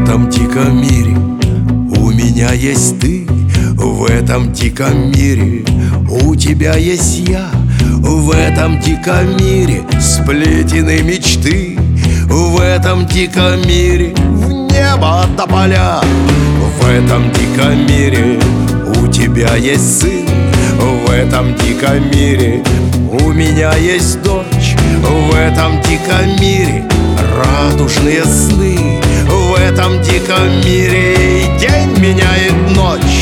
этом диком мире у меня есть ты, в этом диком мире у тебя есть я. В этом диком мире сплетены мечты, в этом диком мире в небо тополя. В этом диком мире у тебя есть сын, в этом диком мире у меня есть дочь. В этом диком мире радужные сны, в этом диком мире день меняет ночь.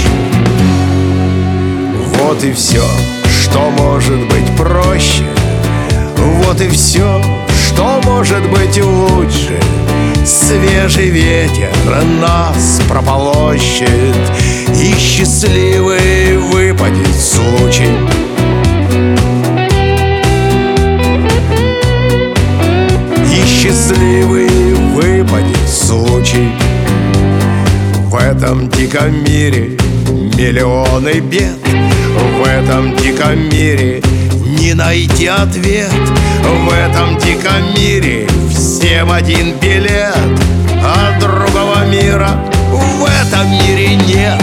Вот и все, что может быть проще, вот и все, что может быть лучше. Свежий ветер нас прополощет, и счастливый выпадет случай. И счастливый выпадет случай. В этом диком мире миллионы бед, в этом диком мире не найти ответ. В этом диком мире всем один билет, а другого мира в этом мире нет.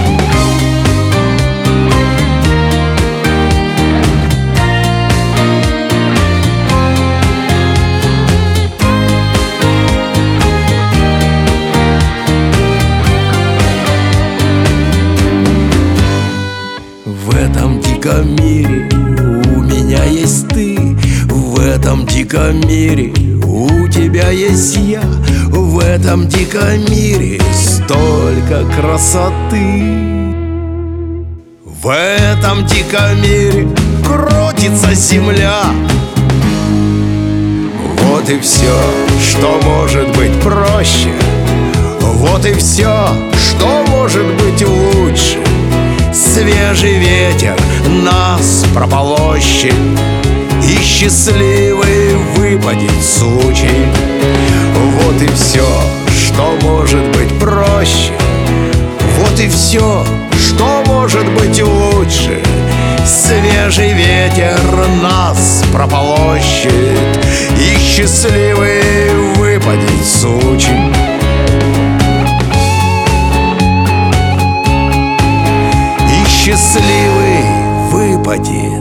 В этом диком мире у меня есть ты, в этом диком мире у тебя есть я. В этом диком мире столько красоты. В этом диком мире крутится земля. Вот и все, что может быть проще, вот и все, что может быть лучше. Свежий ветер нас прополощет, и счастливый выпадет случай. Вот и все, что может быть проще, вот и все, что может быть лучше. Свежий ветер нас прополощет, и счастливый выпадет случай. Счастливый выпадет